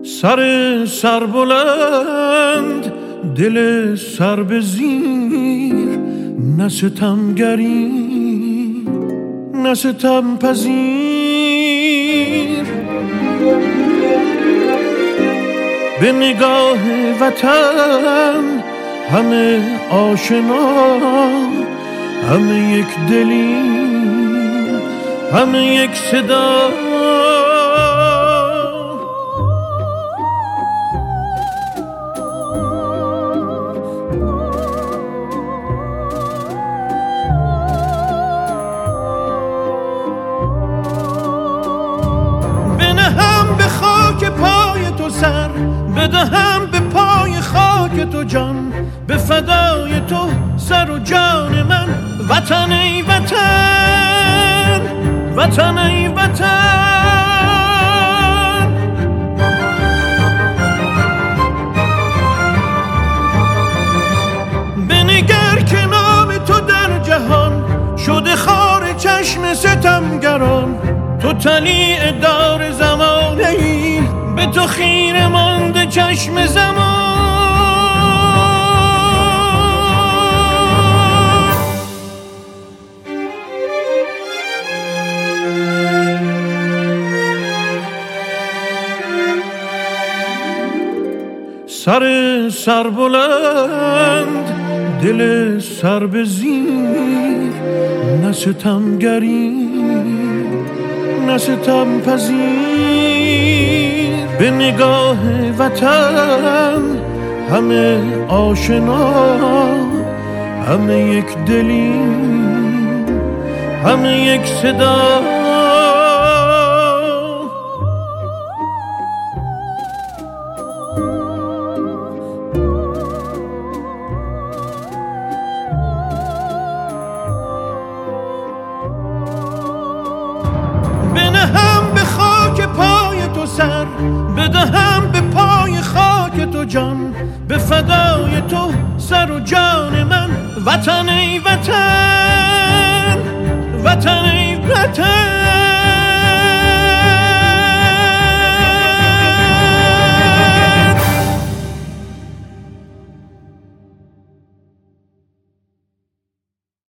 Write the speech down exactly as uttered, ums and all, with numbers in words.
سر سر بلند دل سر به زیر، نه ستمگری نه ستم پذیر. به نگاه وطن همه آشنا، همه یک دلی، همه یک صدا. بنهم به خاک پای تو سر، بدهم به پای خاک تو جان، به فدای تو سر و جان من. وطن ای وطن، وطن ای وطن. بنگر که نام تو در جهان شده خار چشم ستمگران. تو طلیع دار زمانه ای، به تو خیره مانده چشم زمان. سر سر بلند دل سر به زیر، نه ستمگری نه ستم پذیر. به نگاه وطن همه آشنا، همه یک دلی، همه یک صدا. بنهم به خاک پای تو سر، بدهم به پای خاک تو جان، به فدای تو سر و جان من. وطن ای وطن، وطن ای وطن.